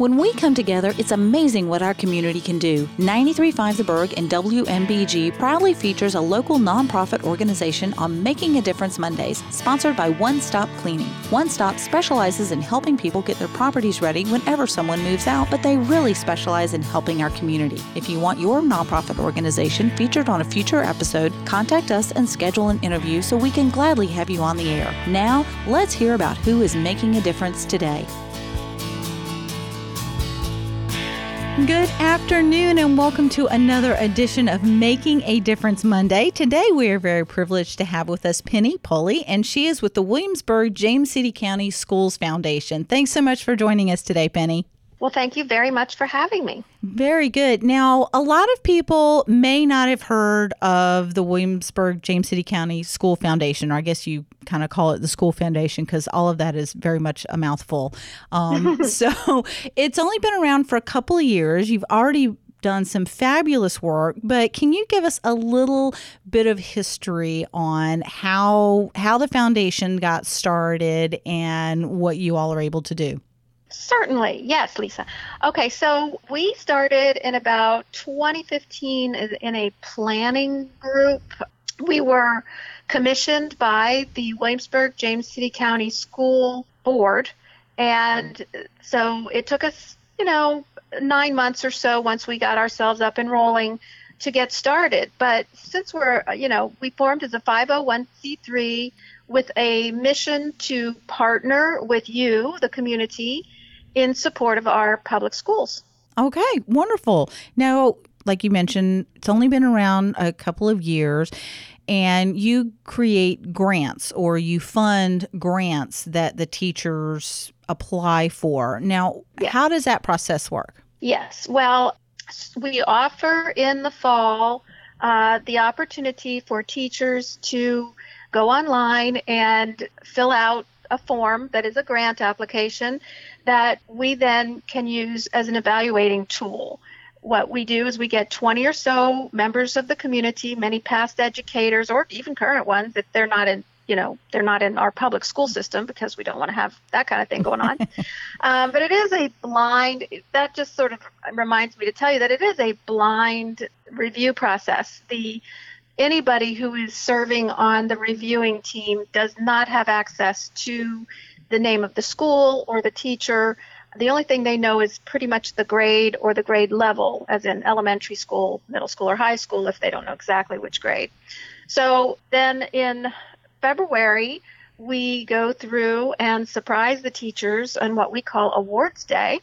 When we come together, it's amazing what our community can do. 93.5 The Berg and WMBG proudly features a local nonprofit organization on Making a Difference Mondays, sponsored by One Stop Cleaning. One Stop specializes in helping people get their properties ready whenever someone moves out, but they really specialize in helping our community. If you want your nonprofit organization featured on a future episode, contact us and schedule an interview so we can gladly have you on the air. Now, let's hear about who is making a difference today. Good afternoon and welcome to another edition of Making a Difference Monday. Today we are very privileged to have with us Penny Pulley, and she is with the Williamsburg-James City County Schools Foundation. Thanks so much for joining us today, Penny. Well, thank you very much for having me. Very good. Now, a lot of people may not have heard of the Williamsburg-James City County School Foundation, or I guess you kind of call it the School Foundation because all of that is very much a mouthful. So it's only been around for a couple of years. You've already done some fabulous work, but can you give us a little bit of history on how the foundation got started and what you all are able to do? Certainly. Yes, Lisa. Okay, so we started in about 2015 in a planning group. We were commissioned by the Williamsburg-James City County School Board, and so it took us, 9 months or so once we got ourselves up and rolling to get started. But since we formed as a 501c3 with a mission to partner with you, the community, in support of our public schools. Okay, wonderful. Now, like you mentioned, it's only been around a couple of years, and you create grants or you fund grants that the teachers apply for. Now, How does that process work? Yes, well, we offer in the fall the opportunity for teachers to go online and fill out a form that is a grant application that we then can use as an evaluating tool. What we do is we get 20 or so members of the community, many past educators or even current ones if they're not in our public school system, because we don't want to have that kind of thing going on. But it is a blind, that just sort of reminds me to tell you that it is a blind review process. Anybody who is serving on the reviewing team does not have access to the name of the school or the teacher. The only thing they know is pretty much the grade or the grade level, as in elementary school, middle school, or high school, if they don't know exactly which grade. So then in February, we go through and surprise the teachers on what we call Awards Day.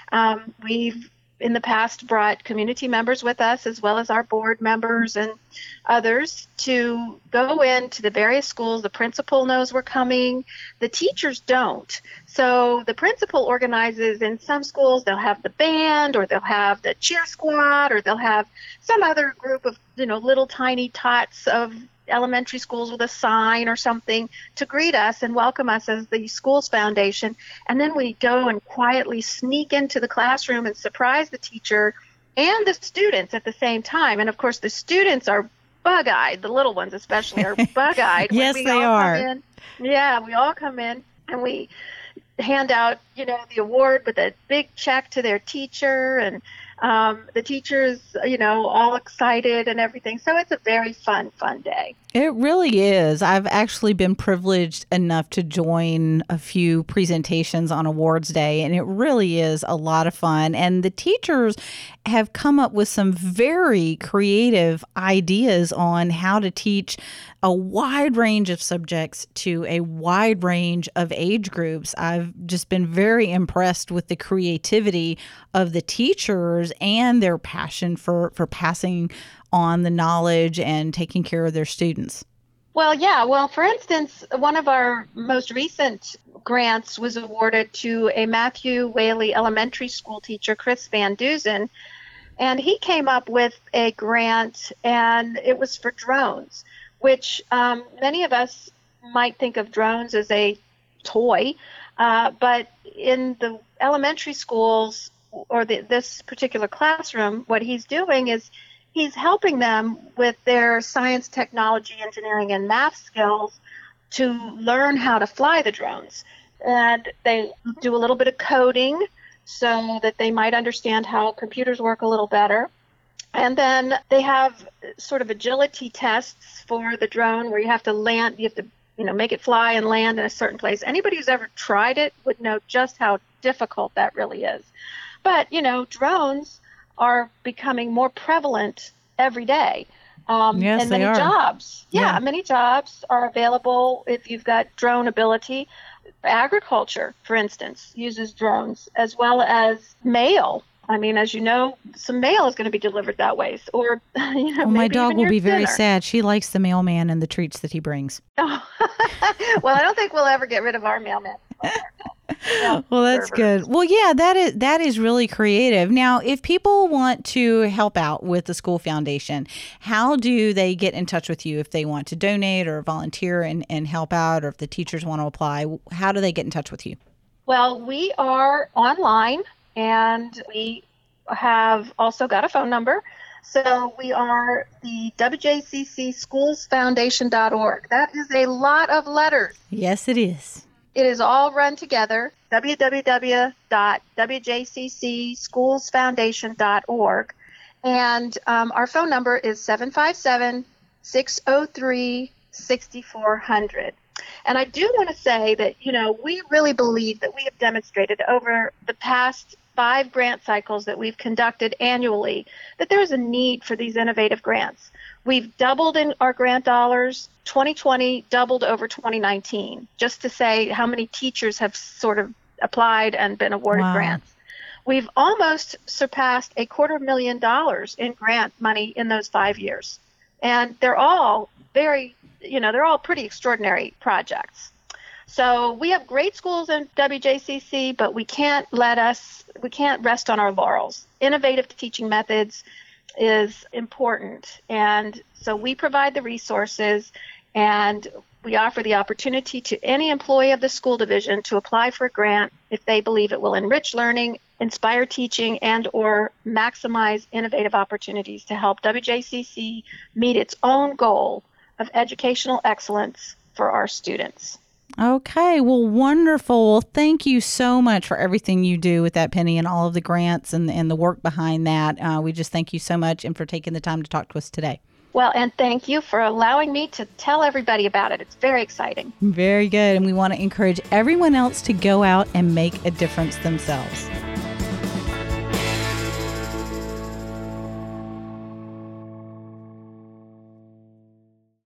We've in the past brought community members with us, as well as our board members and others, to go into the various schools. The principal knows we're coming. The teachers don't. So the principal organizes. In some schools, they'll have the band, or they'll have the cheer squad, or they'll have some other group of, little tiny tots of elementary schools with a sign or something to greet us and welcome us as the Schools Foundation. And then we go and quietly sneak into the classroom and surprise the teacher and the students at the same time. And of course, the students are bug-eyed. The little ones especially are bug-eyed. Yes, they are. We all come in and we hand out, the award with a big check to their teacher, and the teachers, all excited and everything. So it's a very fun day. It really is. I've actually been privileged enough to join a few presentations on Awards Day, and it really is a lot of fun. And the teachers have come up with some very creative ideas on how to teach a wide range of subjects to a wide range of age groups. I've just been very impressed with the creativity of the teachers and their passion for passing on the knowledge and taking care of their students. Well, yeah. Well, for instance, one of our most recent grants was awarded to a Matthew Whaley Elementary School teacher, Chris Van Duzen, and he came up with a grant, and it was for drones, which many of us might think of drones as a toy, but in the elementary schools or this particular classroom, what he's doing is he's helping them with their science, technology, engineering, and math skills to learn how to fly the drones. And they do a little bit of coding so that they might understand how computers work a little better. And then they have sort of agility tests for the drone where you have to land, you have to, make it fly and land in a certain place. Anybody who's ever tried it would know just how difficult that really is. But, drones are becoming more prevalent every day. Yes, and many they are. Jobs. Yeah, many jobs are available if you've got drone ability. Agriculture, for instance, uses drones, as well as mail. I mean, as you know, some mail is going to be delivered that way. Or, well, my dog will be very sad. She likes the mailman and the treats that he brings. Oh. Well, I don't think we'll ever get rid of our mailman. Well, that's good. Well, yeah, that is really creative. Now, if people want to help out with the school foundation, how do they get in touch with you if they want to donate or volunteer and help out, or if the teachers want to apply? How do they get in touch with you? Well, we are online, and we have also got a phone number. So we are the WJCCSchoolsFoundation.org. That is a lot of letters. Yes, it is. It is all run together, www.WJCCSchoolsFoundation.org. And our phone number is 757-603-6400. And I do want to say that, we really believe that we have demonstrated over the past 5 grant cycles that we've conducted annually that there is a need for these innovative grants. We've doubled in our grant dollars. 2020 doubled over 2019, just to say how many teachers have sort of applied and been awarded grants. We've almost surpassed $250,000 in grant money in those 5 years. And they're all they're all pretty extraordinary projects. So we have great schools in WJCC, but we can't rest on our laurels. Innovative teaching methods is important. And so we provide the resources, and we offer the opportunity to any employee of the school division to apply for a grant if they believe it will enrich learning, inspire teaching, and or maximize innovative opportunities to help WJCC meet its own goal of educational excellence for our students. Okay, well, wonderful. Well, thank you so much for everything you do with that, Penny, and all of the grants and the work behind that. We just thank you so much and for taking the time to talk to us today. Well, and thank you for allowing me to tell everybody about it. It's very exciting. Very good. And we want to encourage everyone else to go out and make a difference themselves.